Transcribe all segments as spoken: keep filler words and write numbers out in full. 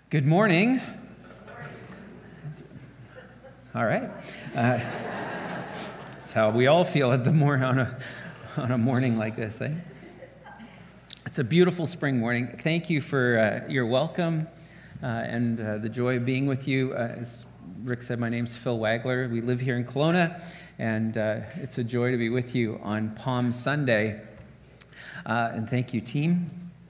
Good morning. All right. Uh, that's how we all feel at the mor- on a on a morning like this, eh? It's a beautiful spring morning. Thank you for uh, your welcome uh, and uh, the joy of being with you. Uh, as Rick said, my name's Phil Wagler. We live here in Kelowna, and uh, it's a joy to be with you on Palm Sunday. Uh, and thank you, team.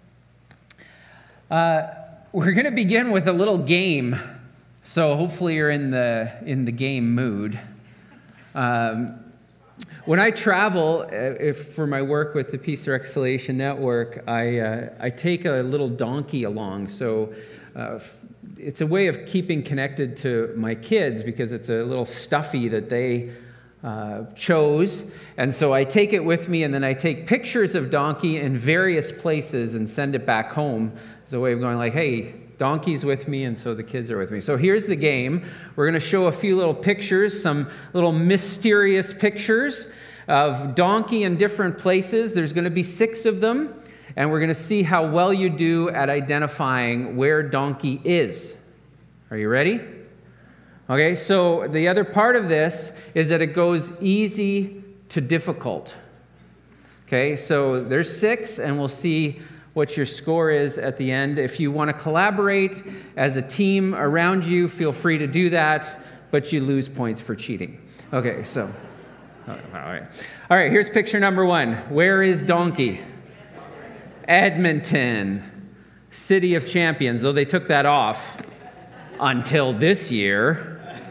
Uh, We're going to begin with a little game, so hopefully you're in the in the game mood. Um, when I travel, uh, if for my work with the Peace and Reconciliation Network, I uh, I take a little donkey along. So uh, it's a way of keeping connected to my kids because it's a little stuffy that they uh, chose, and so I take it with me, and then I take pictures of donkey in various places and send it back home. It's a way of going like, hey, donkey's with me, and so the kids are with me. So here's the game. We're going to show a few little pictures, some little mysterious pictures of donkey in different places. There's going to be six of them, and we're going to see how well you do at identifying where donkey is. Are you ready? Okay, so the other part of this is that it goes easy to difficult. Okay, so there's six, and we'll see what your score is at the end. If you want to collaborate as a team around you, feel free to do that, but you lose points for cheating. Okay, so, all right. All right, here's picture number one. Where is donkey? Edmonton, City of Champions, though they took that off until this year.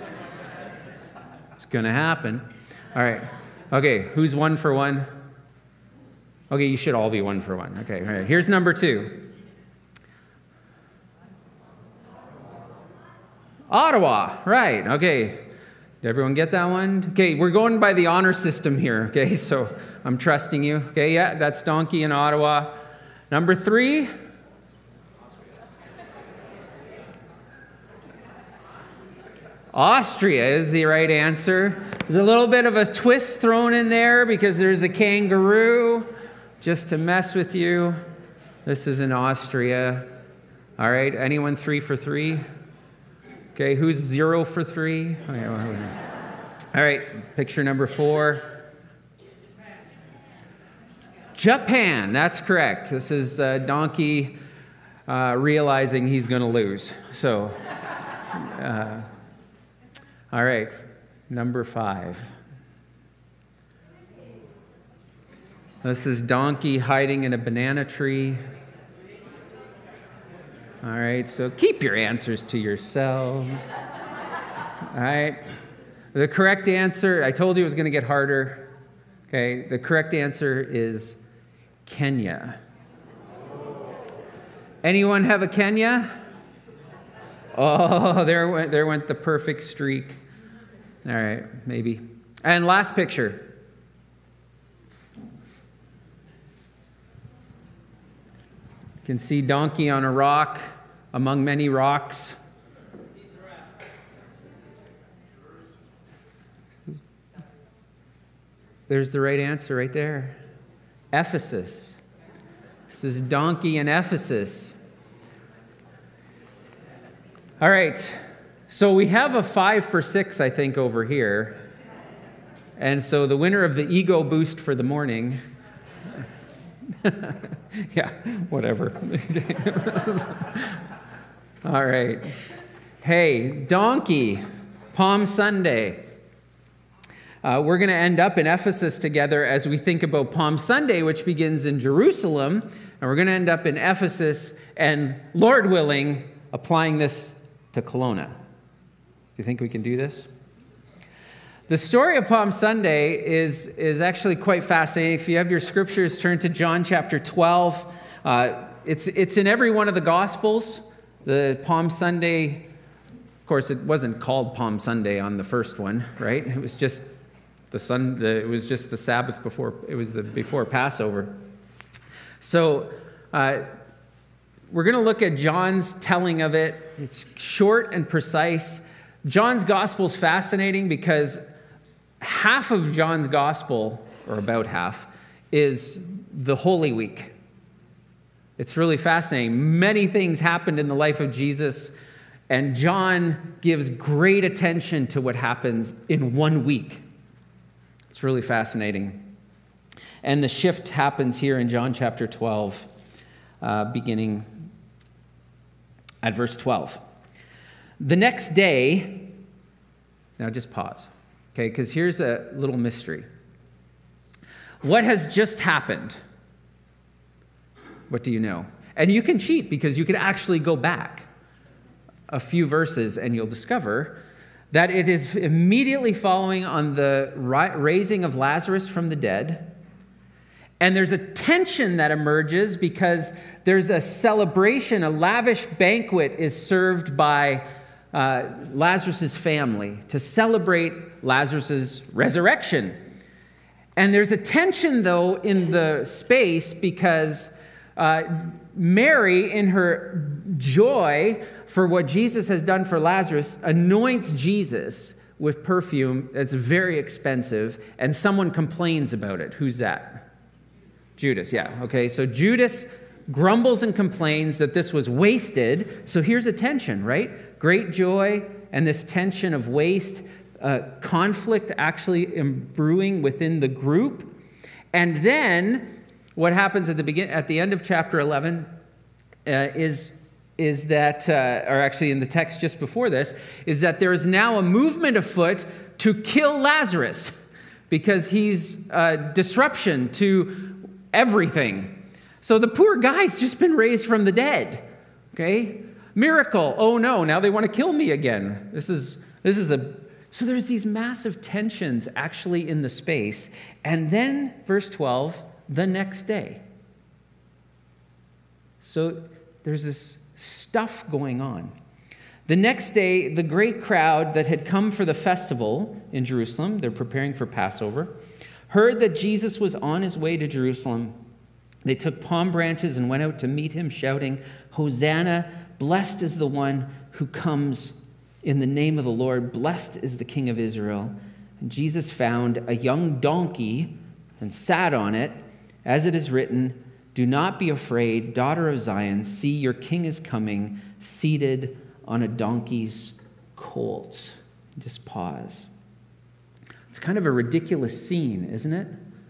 It's going to happen. All right. Okay, who's one for one? Okay, you should all be one for one. Okay, all right. Here's number two. Ottawa, right. Okay, did everyone get that one? Okay, we're going by the honor system here, okay, so I'm trusting you. Okay, yeah, that's donkey in Ottawa. Number three. Austria is the right answer. There's a little bit of a twist thrown in there because there's a kangaroo. Just to mess with you, this is in Austria. All right, anyone three for three? Okay, who's zero for three? Okay, well, all right, picture number four. Japan, that's correct. This is uh, donkey uh, realizing he's going to lose. So, uh, all right, number five. This is donkey hiding in a banana tree. All right, so keep your answers to yourselves. All right. The correct answer, I told you it was going to get harder. Okay, the correct answer is Kenya. Anyone have a Kenya? Oh, there went, there went the perfect streak. All right, maybe. And last picture. You can see donkey on a rock among many rocks. There's the right answer right there. Ephesus. This is donkey in Ephesus. All right. So we have a five for six, I think, over here. And so the winner of the ego boost for the morning... yeah, whatever. All right. Hey, donkey, Palm Sunday. Uh, we're going to end up in Ephesus together as we think about Palm Sunday, which begins in Jerusalem. And we're going to end up in Ephesus and, Lord willing, applying this to Kelowna. Do you think we can do this? The story of Palm Sunday is, is actually quite fascinating. If you have your scriptures, turn to John chapter twelve. Uh, it's, it's in every one of the Gospels. The Palm Sunday, of course, it wasn't called Palm Sunday on the first one, right? It was just the sun. The, it was just the Sabbath before. It was the before Passover. So uh, we're going to look at John's telling of it. It's short and precise. John's Gospel is fascinating because half of John's Gospel, or about half, is the Holy Week. It's really fascinating. Many things happened in the life of Jesus, and John gives great attention to what happens in one week. It's really fascinating. And the shift happens here in John chapter twelve, uh, beginning at verse twelve. The next day, now just pause, okay, because here's a little mystery. What has just happened? What do you know? And you can cheat because you can actually go back a few verses and you'll discover that it is immediately following on the raising of Lazarus from the dead. And there's a tension that emerges because there's a celebration, a lavish banquet is served by uh, Lazarus' family to celebrate Lazarus' resurrection. And there's a tension, though, in the space because uh, Mary, in her joy for what Jesus has done for Lazarus, anoints Jesus with perfume that's very expensive, and someone complains about it. Who's that? Judas, yeah. Okay, so Judas grumbles and complains that this was wasted. So here's a tension, right? Great joy and this tension of waste, uh, conflict actually brewing within the group. And then what happens at the begin at the end of chapter eleven uh, is is that, uh, or actually in the text just before this, is that there is now a movement afoot to kill Lazarus because he's a disruption to everything. So the poor guy's just been raised from the dead, okay? Miracle. Oh no, now they want to kill me again. This is this is a so there's these massive tensions actually in the space. And then verse twelve, the next day. So there's this stuff going on. The next day, the great crowd that had come for the festival in Jerusalem, they're preparing for Passover, heard that Jesus was on his way to Jerusalem. They took palm branches and went out to meet him, shouting, "Hosanna, blessed is the one who comes in the name of the Lord. Blessed is the King of Israel." And Jesus found a young donkey and sat on it, as it is written, "Do not be afraid, daughter of Zion. See, your king is coming, seated on a donkey's colt." Just pause. It's kind of a ridiculous scene, isn't it?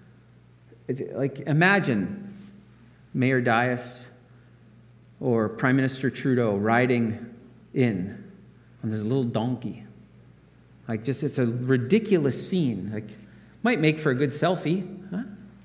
It's like, imagine Mayor Dias or Prime Minister Trudeau riding in on this little donkey. Like, just, it's a ridiculous scene. Like, might make for a good selfie, huh?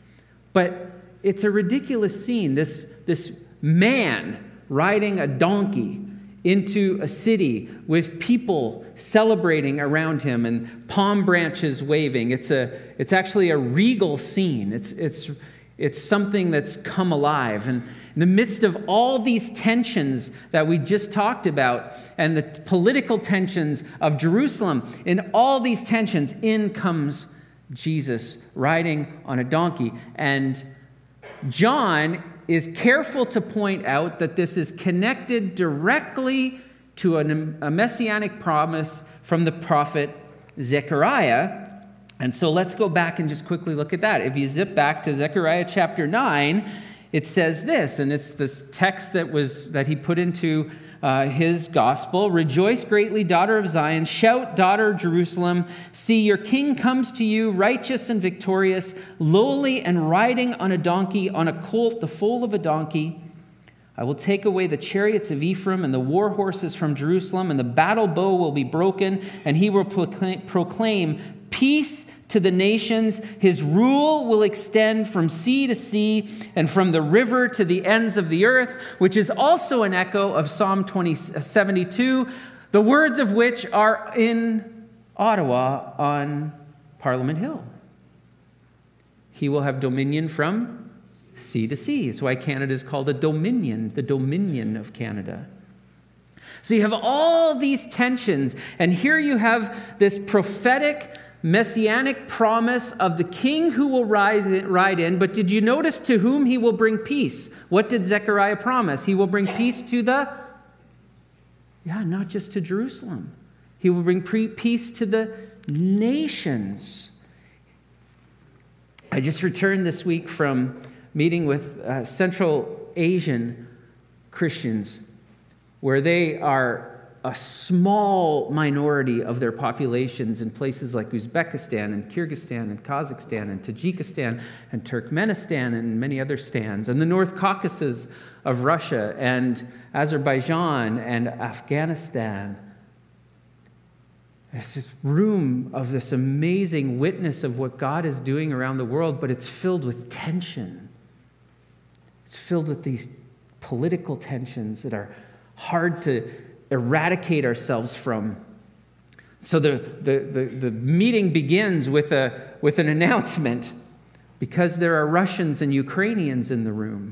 But it's a ridiculous scene. This, this man riding a donkey into a city with people celebrating around him and palm branches waving. It's a, it's actually a regal scene. It's, it's, it's something that's come alive. And in the midst of all these tensions that we just talked about and the political tensions of Jerusalem, in all these tensions, in comes Jesus riding on a donkey. And John is careful to point out that this is connected directly to a messianic promise from the prophet Zechariah. And so let's go back and just quickly look at that. If you zip back to Zechariah chapter nine, it says this, and it's this text that was that he put into uh, his gospel. "Rejoice greatly, daughter of Zion. Shout, daughter of Jerusalem. See, your king comes to you, righteous and victorious, lowly and riding on a donkey, on a colt, the foal of a donkey. I will take away the chariots of Ephraim and the war horses from Jerusalem, and the battle bow will be broken, and he will proclaim, proclaim peace to the nations. His rule will extend from sea to sea and from the river to the ends of the earth," which is also an echo of Psalm twenty, seventy-two, the words of which are in Ottawa on Parliament Hill. He will have dominion from sea to sea. That's why Canada is called a dominion, the dominion of Canada. So you have all these tensions, and here you have this prophetic messianic promise of the king who will rise in, ride in. But did you notice to whom he will bring peace? What did Zechariah promise? He will bring peace to the, yeah, not just to Jerusalem. He will bring pre- peace to the nations. I just returned this week from meeting with uh, Central Asian Christians, where they are a small minority of their populations in places like Uzbekistan and Kyrgyzstan and Kazakhstan and Tajikistan and Turkmenistan and many other stands, and the North Caucasus of Russia and Azerbaijan and Afghanistan. It's this room of this amazing witness of what God is doing around the world, but it's filled with tension. It's filled with these political tensions that are hard to eradicate ourselves from. So the, the, the, the meeting begins with, a, with an announcement, because there are Russians and Ukrainians in the room.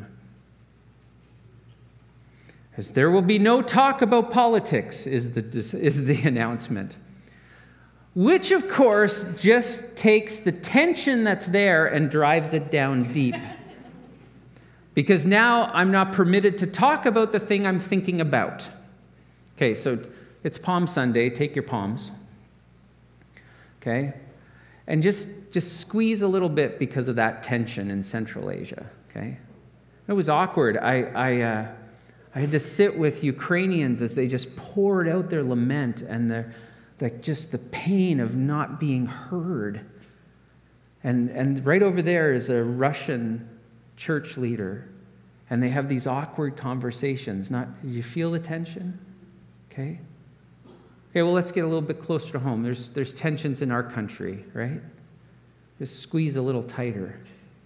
As there will be no talk about politics, is the, is the announcement. Which, of course, just takes the tension that's there and drives it down deep. Because now I'm not permitted to talk about the thing I'm thinking about. Okay, so it's Palm Sunday. Take your palms. Okay? And just, just squeeze a little bit because of that tension in Central Asia. Okay? It was awkward. I, I, uh, I had to sit with Ukrainians as they just poured out their lament and their, like just the pain of not being heard. And, and right over there is a Russian church leader. And they have these awkward conversations. Not, you feel the tension? Okay? Okay, well, let's get a little bit closer to home. There's, there's tensions in our country, right? Just squeeze a little tighter.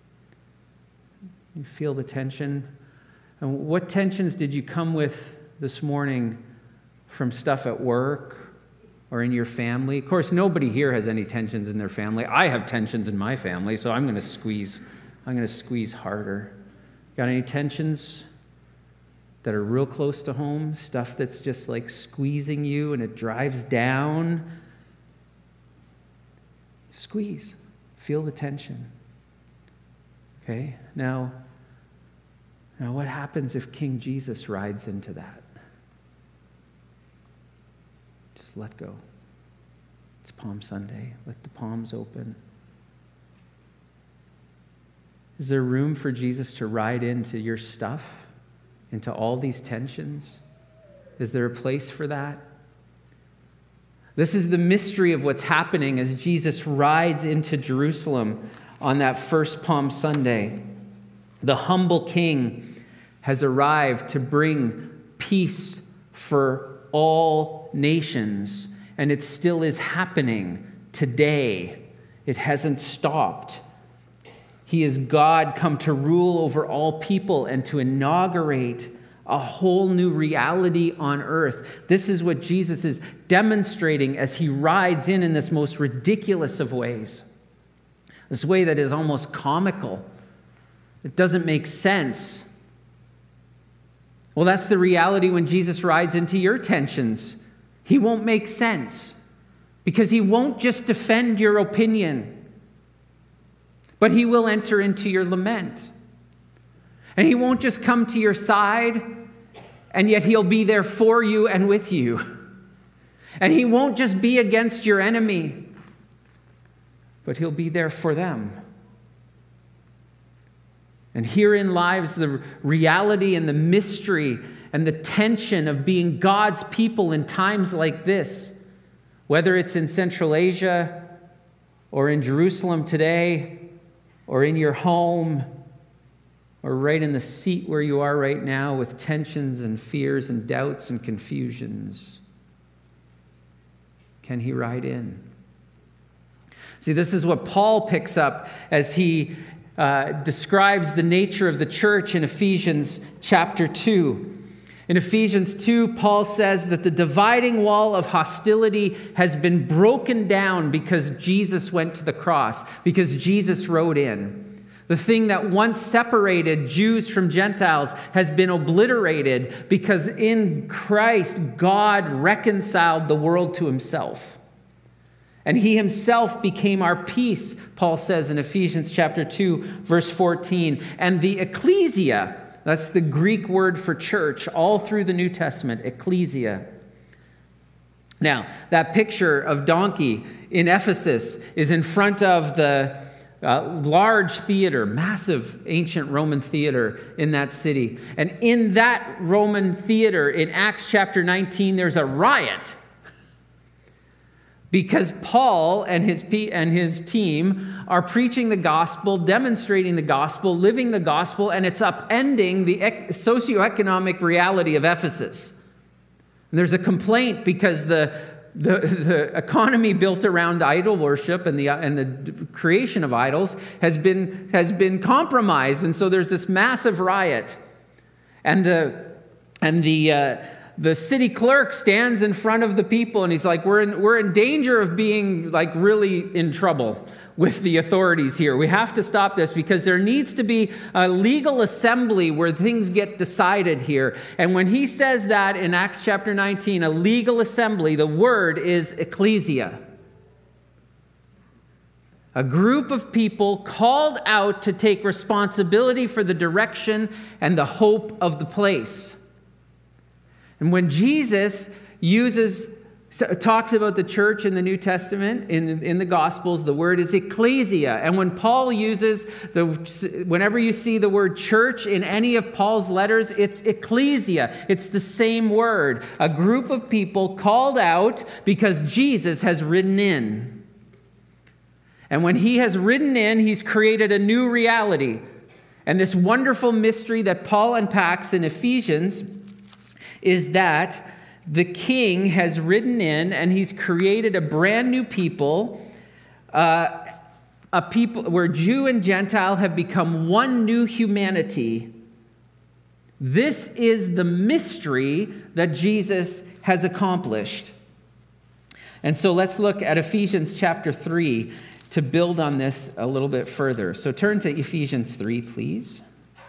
You feel the tension? And what tensions did you come with this morning from stuff at work or in your family? Of course, nobody here has any tensions in their family. I have tensions in my family, so I'm going to squeeze. I'm going to squeeze harder. Got any tensions that are real close to home? Stuff that's just like squeezing you and it drives down? Squeeze. Feel the tension. Okay? Now, now what happens if King Jesus rides into that? Just let go. It's Palm Sunday. Let the palms open. Is there room for Jesus to ride into your stuff? Into all these tensions? Is there a place for that? This is the mystery of what's happening as Jesus rides into Jerusalem on that first Palm Sunday. The humble king has arrived to bring peace for all nations, and it still is happening today. It hasn't stopped. He is God come to rule over all people and to inaugurate a whole new reality on earth. This is what Jesus is demonstrating as he rides in in this most ridiculous of ways. This way that is almost comical. It doesn't make sense. Well, that's the reality when Jesus rides into your tensions. He won't make sense because he won't just defend your opinion, but he will enter into your lament. And he won't just come to your side, and yet he'll be there for you and with you. And he won't just be against your enemy, but he'll be there for them. And herein lies the reality and the mystery and the tension of being God's people in times like this, whether it's in Central Asia or in Jerusalem today, or in your home, or right in the seat where you are right now with tensions and fears and doubts and confusions. Can he ride in? See, this is what Paul picks up as he uh, describes the nature of the church in Ephesians chapter two. In Ephesians two, Paul says that the dividing wall of hostility has been broken down because Jesus went to the cross, because Jesus rode in. The thing that once separated Jews from Gentiles has been obliterated because in Christ, God reconciled the world to himself. And he himself became our peace, Paul says in Ephesians chapter two, verse fourteen. And the ecclesia, that's the Greek word for church, all through the New Testament, ecclesia. Now, that picture of donkey in Ephesus is in front of the, Uh, large theater, massive ancient Roman theater in that city. And in that Roman theater, in Acts chapter nineteen, there's a riot. Because Paul and his, and his team are preaching the gospel, demonstrating the gospel, living the gospel, and it's upending the socioeconomic reality of Ephesus. And there's a complaint because the The, the economy built around idol worship and the, and the creation of idols has been, has been compromised. And so there's this massive riot. And the, and the, uh, the city clerk stands in front of the people and he's like, we're in, we're in danger of being like really in trouble with the authorities here. We have to stop this because there needs to be a legal assembly where things get decided here. And when he says that in Acts chapter nineteen, a legal assembly, the word is ecclesia. A group of people called out to take responsibility for the direction and the hope of the place. And when Jesus uses So it talks about the church in the New Testament, in, in the Gospels, the word is ecclesia. And when Paul uses, the, whenever you see the word church in any of Paul's letters, it's ecclesia. It's the same word. A group of people called out because Jesus has ridden in. And when he has ridden in, he's created a new reality. And this wonderful mystery that Paul unpacks in Ephesians is that the king has ridden in and he's created a brand new people, uh, a people where Jew and Gentile have become one new humanity. This is the mystery that Jesus has accomplished. And so let's look at Ephesians chapter three to build on this a little bit further. So turn to Ephesians three, please.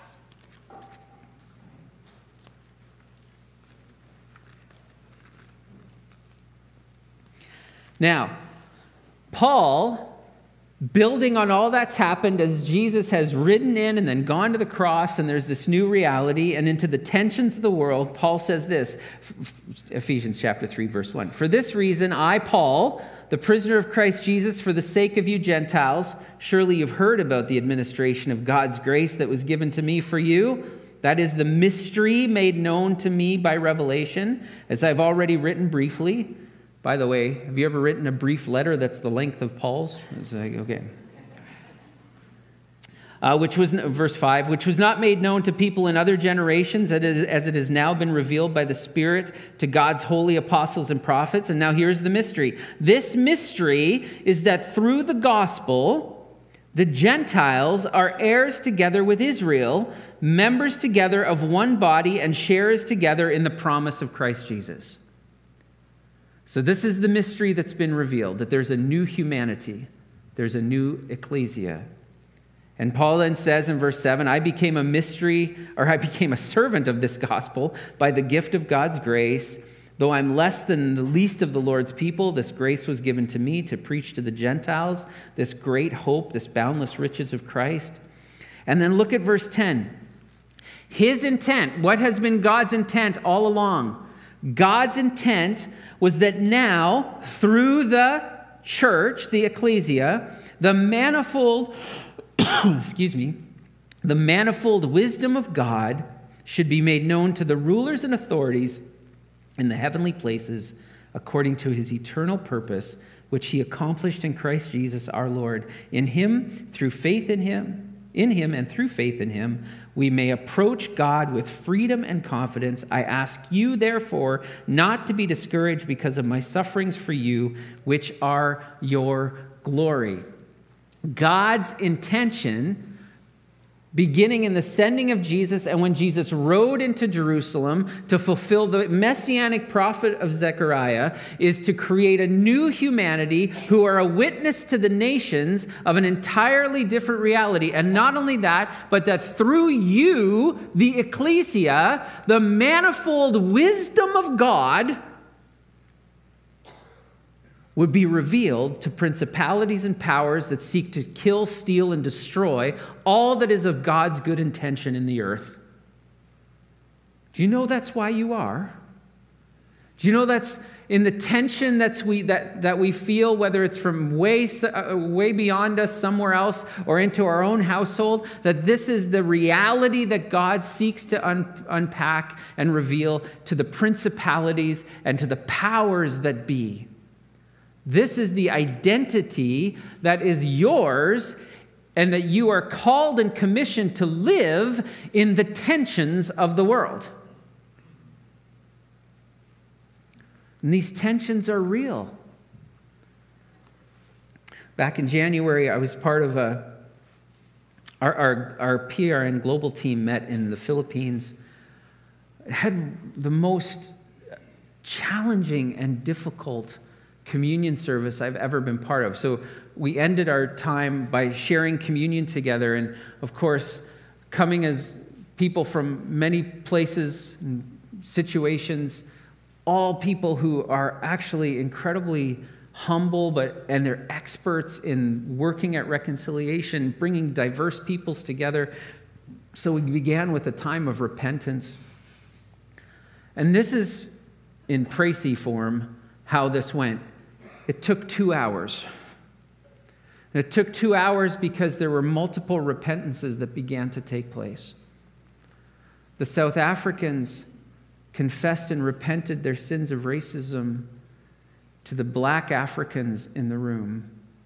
Now, Paul, building on all that's happened as Jesus has ridden in and then gone to the cross, and there's this new reality, and into the tensions of the world, Paul says this, Ephesians chapter three, verse one. For this reason, I, Paul, the prisoner of Christ Jesus, for the sake of you Gentiles, surely you've heard about the administration of God's grace that was given to me for you. That is the mystery made known to me by revelation, as I've already written briefly. By the way, have you ever written a brief letter that's the length of Paul's? It's like, okay. Uh, which was, verse five, which was not made known to people in other generations as it has now been revealed by the Spirit to God's holy apostles and prophets. And now here's the mystery. This mystery is that through the gospel, the Gentiles are heirs together with Israel, members together of one body, and sharers together in the promise of Christ Jesus. So this is the mystery that's been revealed, that there's a new humanity. There's a new ecclesia. And Paul then says in verse seven, I became a mystery, or I became a servant of this gospel by the gift of God's grace. Though I'm less than the least of the Lord's people, this grace was given to me to preach to the Gentiles this great hope, this boundless riches of Christ. And then look at verse ten. His intent, what has been God's intent all along? God's intent was that now, through the church, the ecclesia, the manifold, excuse me, the manifold wisdom of God should be made known to the rulers and authorities in the heavenly places according to his eternal purpose, which he accomplished in Christ Jesus our Lord. In him, through faith in him, in him and through faith in him, we may approach God with freedom and confidence. I ask you, therefore, not to be discouraged because of my sufferings for you, which are your glory. God's intention, beginning in the sending of Jesus and when Jesus rode into Jerusalem to fulfill the messianic prophet of Zechariah, is to create a new humanity who are a witness to the nations of an entirely different reality. And not only that, but that through you, the ecclesia, the manifold wisdom of God would be revealed to principalities and powers that seek to kill, steal, and destroy all that is of God's good intention in the earth. Do you know that's why you are? Do you know that's in the tension that's we, that, that we feel, whether it's from way, uh, way beyond us somewhere else or into our own household, that this is the reality that God seeks to un- unpack and reveal to the principalities and to the powers that be. This is the identity that is yours and that you are called and commissioned to live in the tensions of the world. And these tensions are real. Back in January, I was part of a, our, our, our P R N global team met in the Philippines. It had the most challenging and difficult communion service I've ever been part of. So we ended our time by sharing communion together. And of course, coming as people from many places and situations, all people who are actually incredibly humble, but and they're experts in working at reconciliation, bringing diverse peoples together. So we began with a time of repentance. And this is, in précis form, how this went. It took two hours. And it took two hours because there were multiple repentances that began to take place. The South Africans confessed and repented their sins of racism to the black Africans in the room.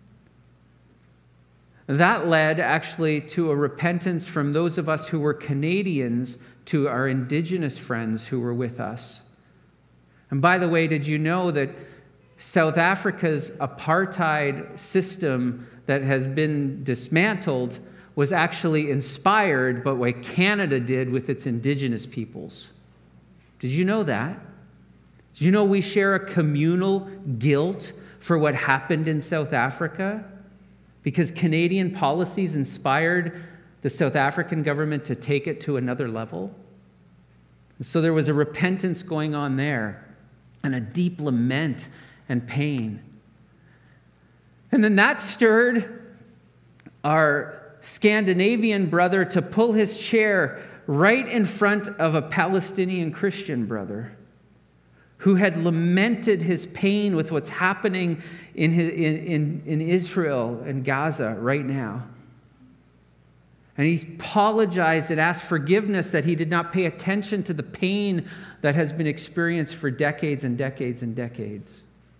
That led actually to a repentance from those of us who were Canadians to our Indigenous friends who were with us. And by the way, did you know that South Africa's apartheid system that has been dismantled was actually inspired by what Canada did with its Indigenous peoples? Did you know that? Did you know we share a communal guilt for what happened in South Africa? Because Canadian policies inspired the South African government to take it to another level. And so there was a repentance going on there and a deep lament and pain. And then that stirred our Scandinavian brother to pull his chair right in front of a Palestinian Christian brother who had lamented his pain with what's happening in, his, in, in, in Israel and Gaza right now. And he apologized and asked forgiveness that he did not pay attention to the pain that has been experienced for decades and decades and decades.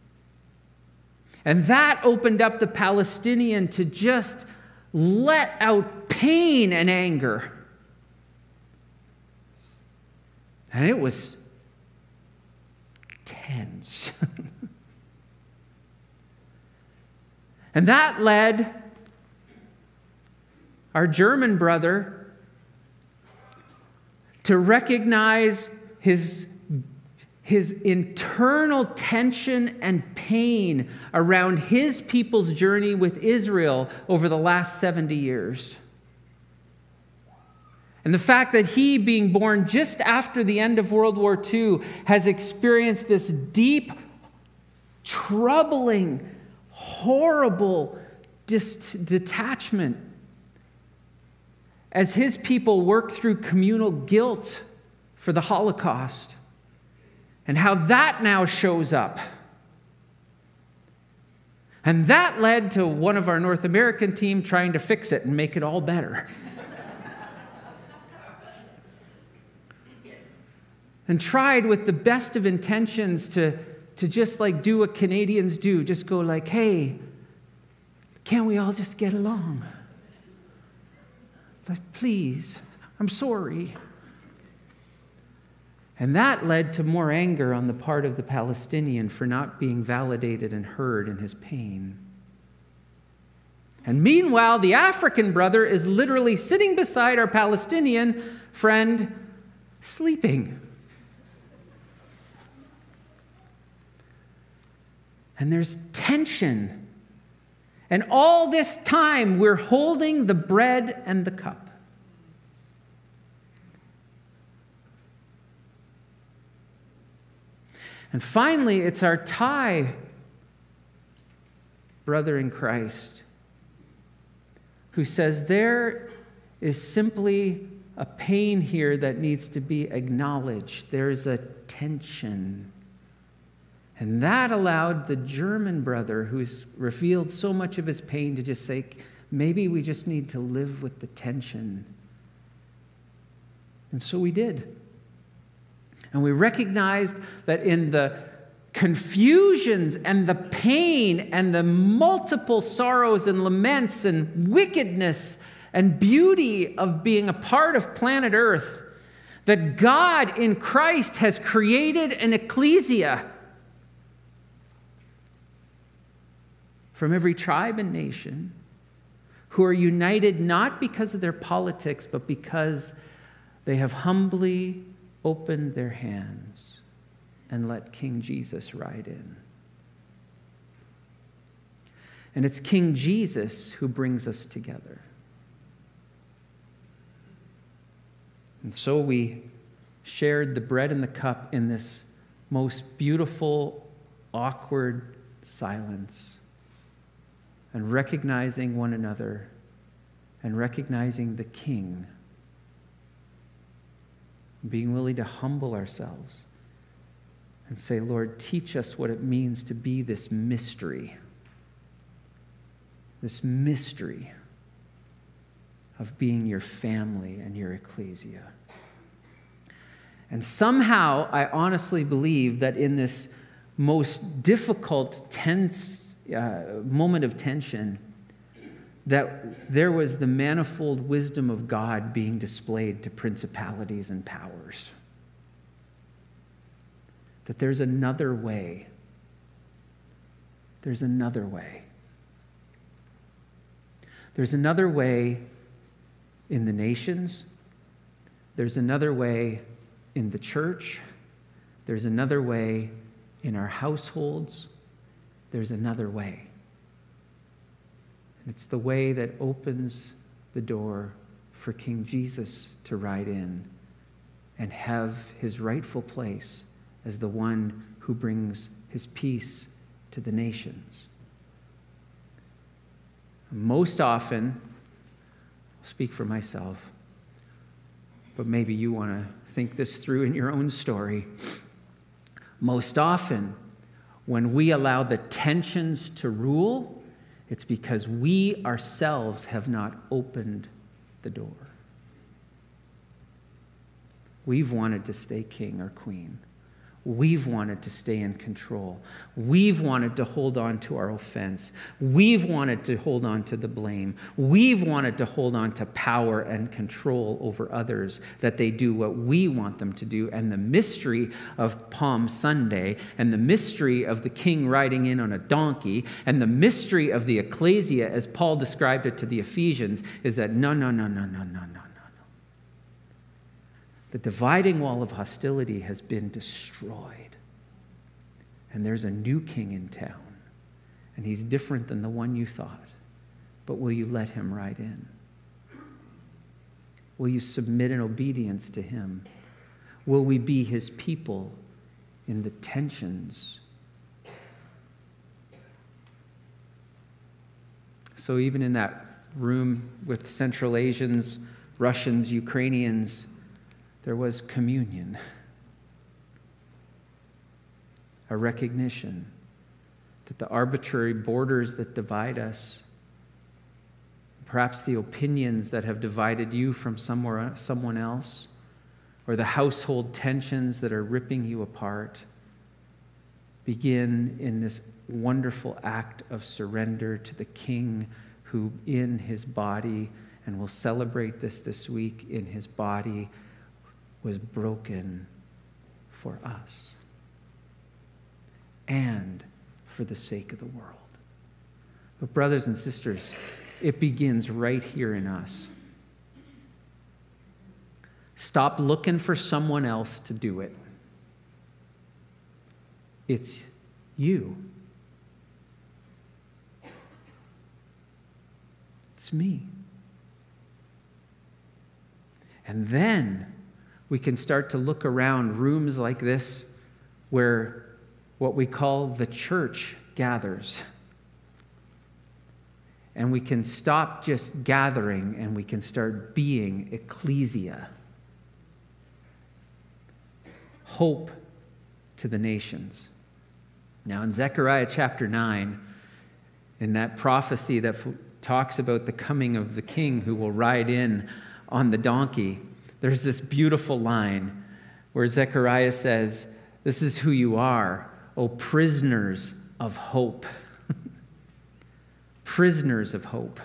And that opened up the Palestinian to just let out pain and anger. And it was tense. And that led our German brother to recognize his, his internal tension and pain around his people's journey with Israel over the last seventy years. And the fact that he, being born just after the end of World War Two, has experienced this deep, troubling, horrible dis- detachment as his people work through communal guilt for the Holocaust, and how that now shows up. And that led to one of our North American team trying to fix it and make it all better. And tried with the best of intentions to, to just like do what Canadians do. Just go like, hey, can't we all just get along? Like, please, I'm sorry. And that led to more anger on the part of the Palestinian for not being validated and heard in his pain. And meanwhile, the African brother is literally sitting beside our Palestinian friend, sleeping. And there's tension. And all this time, we're holding the bread and the cup. And finally, it's our Thai brother in Christ who says there is simply a pain here that needs to be acknowledged. There is a tension. And that allowed the German brother, who's revealed so much of his pain, to just say, maybe we just need to live with the tension. And so we did. And we recognized that in the confusions and the pain and the multiple sorrows and laments and wickedness and beauty of being a part of planet Earth, that God in Christ has created an ecclesia from every tribe and nation who are united not because of their politics, but because they have humbly opened their hands and let King Jesus ride in. And it's King Jesus who brings us together. And so we shared the bread and the cup in this most beautiful, awkward silence, and recognizing one another and recognizing the King, being willing to humble ourselves and say, Lord, teach us what it means to be this mystery, this mystery of being your family and your ecclesia. And somehow, I honestly believe that in this most difficult, tense uh, moment of tension, that there was the manifold wisdom of God being displayed to principalities and powers. That there's another way. There's another way. There's another way in the nations. There's another way in the church. There's another way in our households. There's another way. And it's the way that opens the door for King Jesus to ride in and have his rightful place as the one who brings his peace to the nations. Most often, I'll speak for myself, but maybe you want to think this through in your own story. Most often, when we allow the tensions to rule, it's because we ourselves have not opened the door. We've wanted to stay king or queen. We've wanted to stay in control. We've wanted to hold on to our offense. We've wanted to hold on to the blame. We've wanted to hold on to power and control over others, that they do what we want them to do. And the mystery of Palm Sunday, and the mystery of the king riding in on a donkey, and the mystery of the ecclesia, as Paul described it to the Ephesians, is that no, no, no, no, no, no, no, no. The dividing wall of hostility has been destroyed. And there's a new king in town. And he's different than the one you thought. But will you let him ride in? Will you submit in obedience to him? Will we be his people in the tensions? So even in that room with Central Asians, Russians, Ukrainians, there was communion, a recognition that the arbitrary borders that divide us, perhaps the opinions that have divided you from somewhere, someone else, or the household tensions that are ripping you apart, begin in this wonderful act of surrender to the King who in his body, and we'll celebrate this this week, in his body was broken for us and for the sake of the world. But brothers and sisters, it begins right here in us. Stop looking for someone else to do it. It's you. It's me. And then we can start to look around rooms like this where what we call the church gathers. And we can stop just gathering and we can start being ecclesia. Hope to the nations. Now, in Zechariah chapter nine, in that prophecy that f- talks about the coming of the king who will ride in on the donkey, there's this beautiful line where Zechariah says, "This is who you are, O prisoners of hope." Prisoners of hope.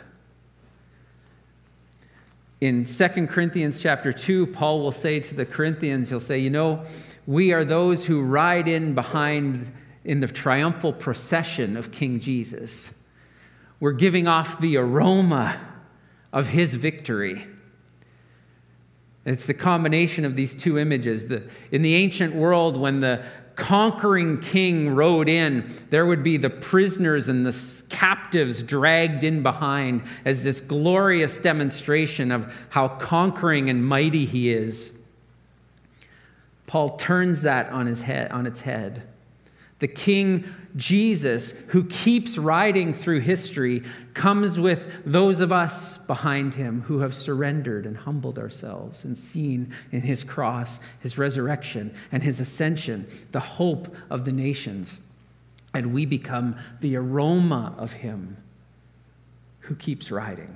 In Second Corinthians chapter two, Paul will say to the Corinthians, he'll say, you know, we are those who ride in behind in the triumphal procession of King Jesus. We're giving off the aroma of his victory. It's the combination of these two images. The, in the ancient world, when the conquering king rode in, there would be the prisoners and the captives dragged in behind as this glorious demonstration of how conquering and mighty he is. Paul turns that on his head, on its head. The King Jesus, who keeps riding through history, comes with those of us behind him who have surrendered and humbled ourselves and seen in his cross, his resurrection, and his ascension, the hope of the nations. And we become the aroma of him who keeps riding.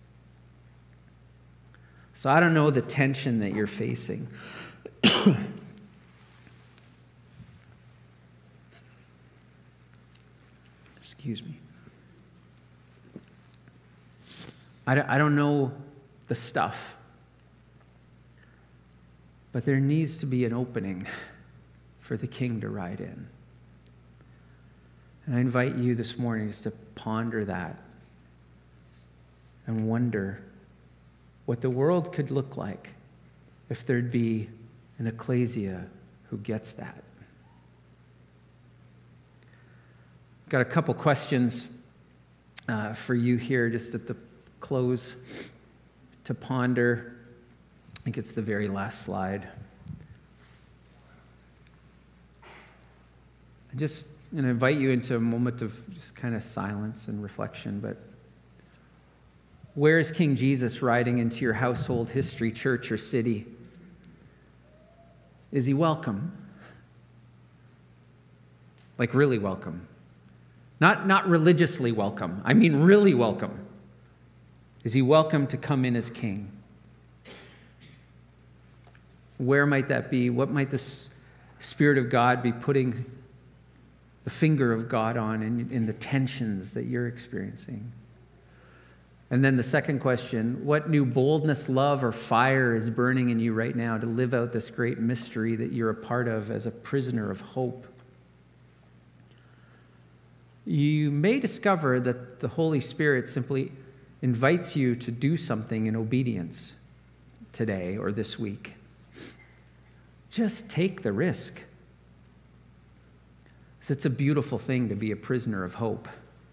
So I don't know the tension that you're facing. Excuse me. I don't know the stuff, but there needs to be an opening for the King to ride in. And I invite you this morning just to ponder that and wonder what the world could look like if there'd be an ecclesia who gets that. Got a couple questions uh, for you here just at the close to ponder. I think it's the very last slide. I just going to invite you into a moment of just kind of silence and reflection, but where is King Jesus riding into your household, history, church, or city? Is he welcome? Like really welcome? Not, not religiously welcome. I mean really welcome. Is he welcome to come in as king? Where might that be? What might the Spirit of God be putting the finger of God on in, in the tensions that you're experiencing? And then the second question, what new boldness, love, or fire is burning in you right now to live out this great mystery that you're a part of as a prisoner of hope? You may discover that the Holy Spirit simply invites you to do something in obedience today or this week. Just take the risk. It's a beautiful thing to be a prisoner of hope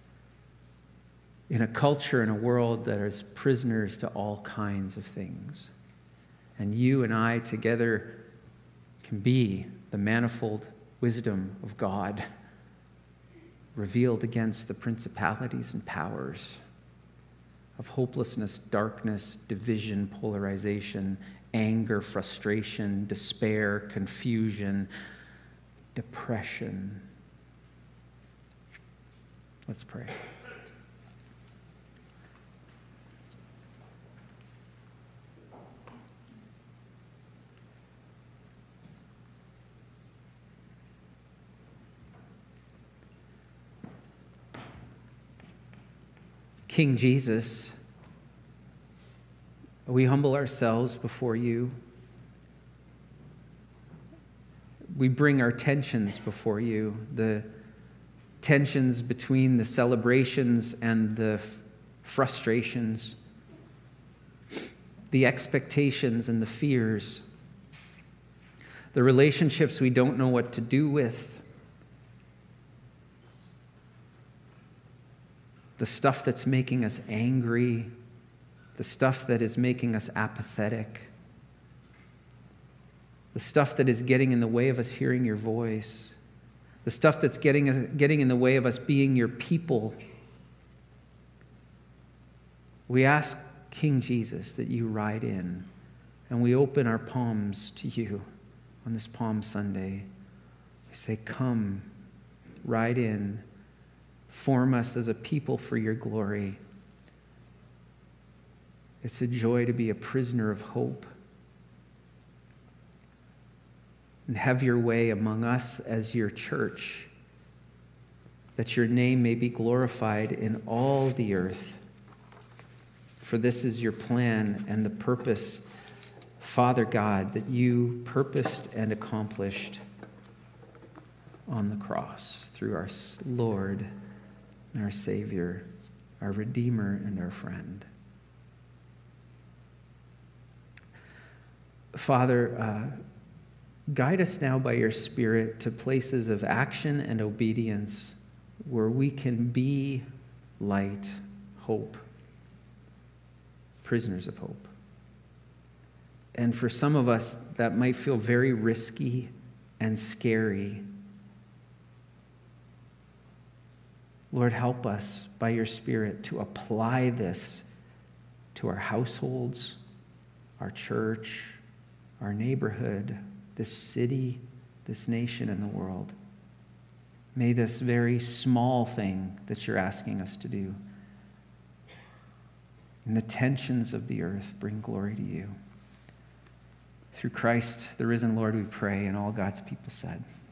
in a culture and a world that is prisoners to all kinds of things. And you and I together can be the manifold wisdom of God revealed against the principalities and powers of hopelessness, darkness, division, polarization, anger, frustration, despair, confusion, depression. Let's pray. King Jesus, we humble ourselves before you. We bring our tensions before you, the tensions between the celebrations and the f- frustrations, the expectations and the fears, the relationships we don't know what to do with, the stuff that's making us angry, the stuff that is making us apathetic, the stuff that is getting in the way of us hearing your voice, the stuff that's getting, getting in the way of us being your people. We ask, King Jesus, that you ride in, and we open our palms to you on this Palm Sunday. We say, come, ride in, form us as a people for your glory. It's a joy to be a prisoner of hope. And have your way among us as your church, that your name may be glorified in all the earth. For this is your plan and the purpose, Father God, that you purposed and accomplished on the cross through our Lord and our Savior, our Redeemer and our friend. Father, uh, guide us now by your Spirit to places of action and obedience where we can be light, hope, prisoners of hope. And for some of us, that might feel very risky and scary. Lord, help us by your Spirit to apply this to our households, our church, our neighborhood, this city, this nation, and the world. May this very small thing that you're asking us to do and the tensions of the earth bring glory to you. Through Christ, the risen Lord, we pray, and all God's people said.